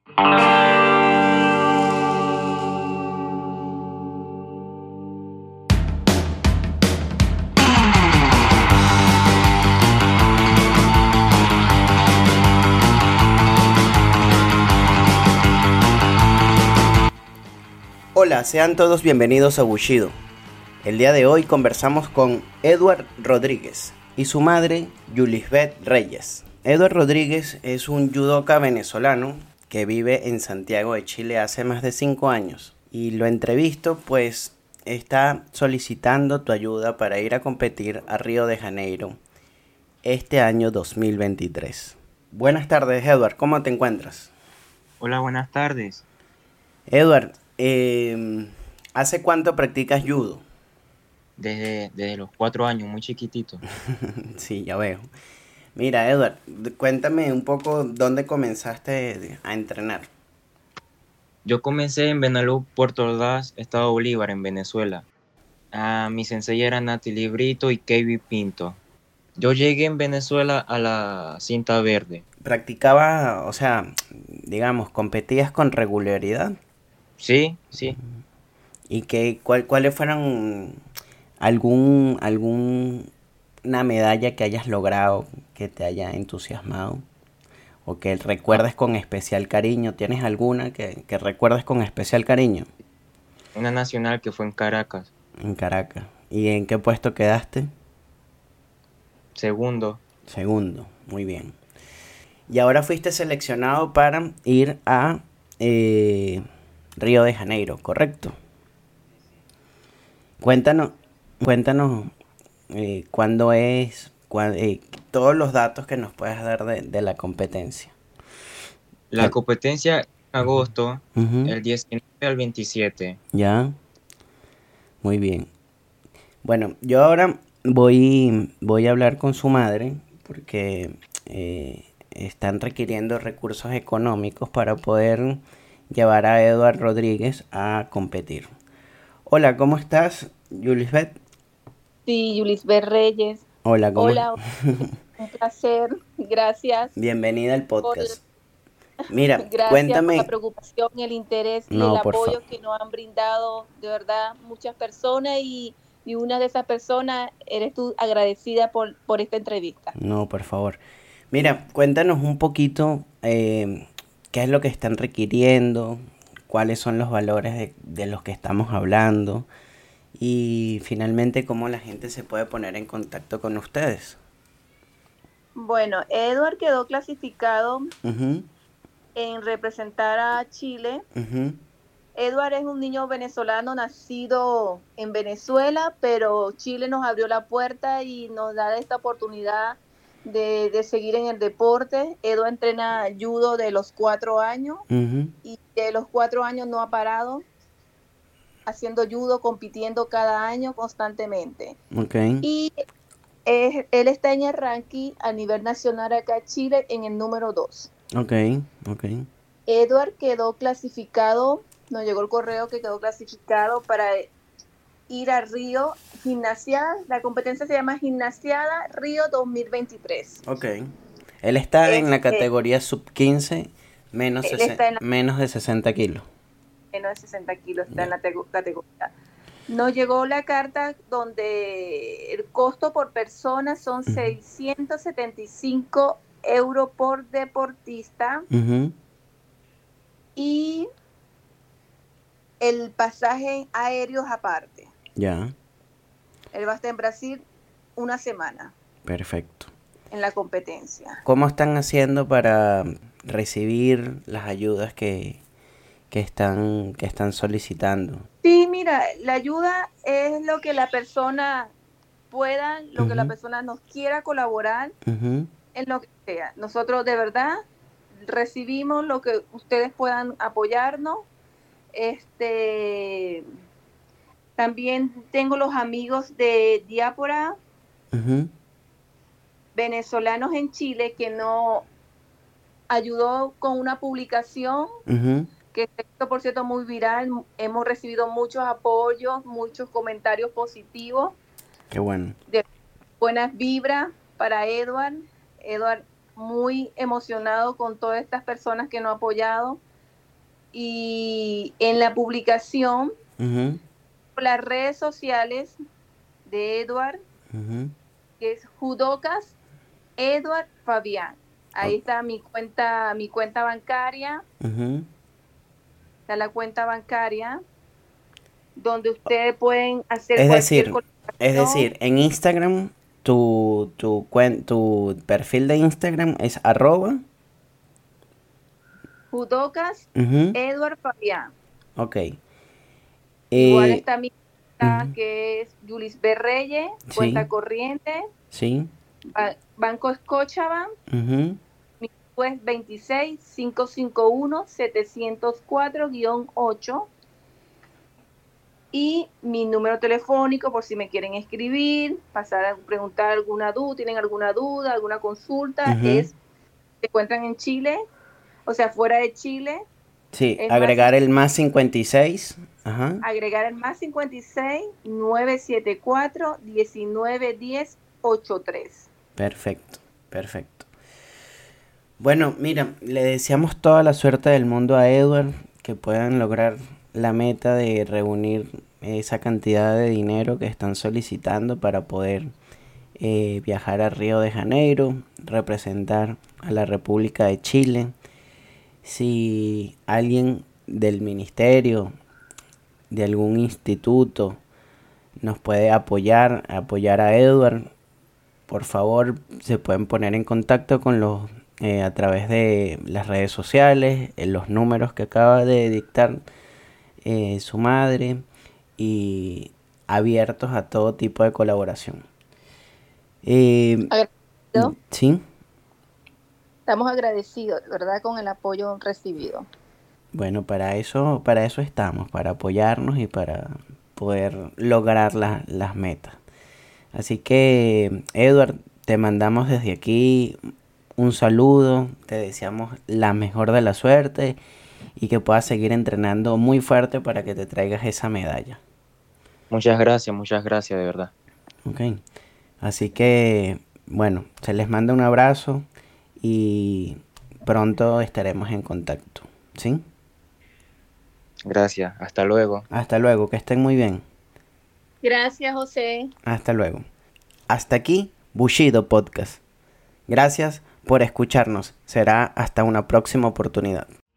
Hola, sean todos bienvenidos a Bushido. El día de hoy conversamos con Edward Rodríguez y su madre, Yulisbeth Reyes. Edward Rodríguez es un judoka venezolano que vive en Santiago de Chile hace más de 5 años. Y lo entrevisto pues está solicitando tu ayuda para ir a competir a Río de Janeiro este año 2023. Buenas tardes, Edward, ¿cómo te encuentras? Hola, buenas tardes. Edward, ¿hace cuánto practicas judo? Desde los 4 años, muy chiquitito. Sí, ya veo. Mira, Edward, cuéntame un poco dónde comenzaste a entrenar. Yo comencé en Benalú, Puerto Ordaz, Estado Bolívar, en Venezuela. Mi sensei era Natalie Brito y Kevin Pinto. Yo llegué en Venezuela a la cinta verde. Practicaba, o sea, digamos, competías con regularidad. Sí, sí. ¿Y cuáles fueron una medalla que hayas logrado que te haya entusiasmado? O que Ah, recuerdes con especial cariño. ¿Tienes alguna que recuerdes con especial cariño? una nacional que fue en Caracas. En Caracas. ¿Y en qué puesto quedaste? Segundo. Segundo, muy bien. Y ahora fuiste seleccionado para ir a Río de Janeiro, ¿correcto? Cuéntanos, cuéntanos cuándo es, todos los datos que nos puedes dar de la competencia. La Que- competencia en agosto, Ujú, el 19 al 27. ya, muy bien. Bueno, yo ahora voy a hablar con su madre porque están requiriendo recursos económicos para poder llevar a Eduard Rodríguez a competir. Hola, ¿cómo estás, Yulisbeth? Sí, Yulisbeth Reyes. Hola, Hola, un placer. Gracias Bienvenida al por, podcast. Mira, gracias por la cuéntame. preocupación, el interés y el No, por favor. apoyo que nos han brindado de verdad muchas personas y una de esas personas eres tú agradecida por esta entrevista. No, por favor. Mira, cuéntanos un poquito qué es lo que están requiriendo, cuáles son los valores de los que estamos hablando y finalmente cómo la gente se puede poner en contacto con ustedes. Bueno, Edward quedó clasificado Ujú, en representar a Chile. ujú, Edward es un niño venezolano nacido en Venezuela, pero Chile nos abrió la puerta y nos da esta oportunidad de seguir en el deporte. Edward entrena judo de los 4 años ujú. y de los 4 años no ha parado haciendo judo, compitiendo cada año constantemente. Ok, Y él está en el ranking a nivel nacional acá en Chile en el número 2. ok, ok. Edward quedó clasificado, nos llegó el correo que quedó clasificado para ir a Río Gimnasiada. La competencia se llama Gimnasiada Río 2023. Ok. Él está en la Este, categoría sub 15 él está en la menos de 60 kilos. menos de 60 kilos, está en Ya. la categoría. Nos llegó la carta donde el costo por persona son Ujú, 675 euros por deportista ujú, y el pasaje aéreo aparte. ya, Él va a estar en Brasil una semana perfecto. en la competencia. ¿Cómo están haciendo para recibir las ayudas que están solicitando? Sí, mira, la ayuda es lo que la persona pueda, lo que la Ujú, persona nos quiera colaborar ujú, en lo que sea. Nosotros de verdad recibimos lo que ustedes puedan apoyarnos. Este, también tengo los amigos de diáspora ujú, venezolanos en Chile que nos ayudó con una publicación ujú. que se hizo, por cierto, muy viral. Hemos recibido muchos apoyos, muchos comentarios positivos, Qué bueno. de buenas vibras para Edward. Edward muy emocionado con todas estas personas que nos han apoyado. Y en la publicación, Ujú, por las redes sociales de Edward, ujú. que es Judocas Edward Fabián. O- Ahí está mi cuenta bancaria, ujú. está la cuenta bancaria, donde ustedes pueden hacer Es cualquier decir, colaboración. en Instagram, tu perfil de Instagram es arroba. Judocas Ujú, Edward Fabián. ok. Igual Eh, está mi cuenta ujú, que es Julis B. Reyes, sí, cuenta corriente, sí. Banco Scotiabank, Ujú, mi número es 26 551 704-8 y mi número telefónico por si me quieren escribir, pasar a preguntar alguna duda, tienen alguna duda, alguna consulta, ujú. se encuentran en Chile, o sea, fuera de Chile, Sí, es más agregar el más 56. Ajá. agregar el más 56 974 1910 83. Perfecto, perfecto. Bueno, mira, le deseamos toda la suerte del mundo a Edward, que puedan lograr la meta de reunir esa cantidad de dinero que están solicitando para poder viajar a Río de Janeiro, representar a la República de Chile. Si alguien del ministerio, de algún instituto, nos puede apoyar a Edward, por favor se pueden poner en contacto con los a través de las redes sociales, en los números que acaba de dictar su madre y abiertos a todo tipo de colaboración. Eh, Agradecido. sí, Estamos agradecidos, de verdad, con el apoyo recibido. bueno, para eso estamos, para apoyarnos y para poder lograr las metas. Así que, Edward, te mandamos desde aquí un saludo, te deseamos la mejor de la suerte y que puedas seguir entrenando muy fuerte para que te traigas esa medalla. muchas gracias, de verdad. ¿Ok? Así que, bueno, se les manda un abrazo y pronto estaremos en contacto. ¿Sí? Gracias, hasta luego. Hasta luego, que estén muy bien. Gracias, José. Hasta luego. Hasta aquí, Bushido Podcast. Gracias por escucharnos. Será hasta una próxima oportunidad.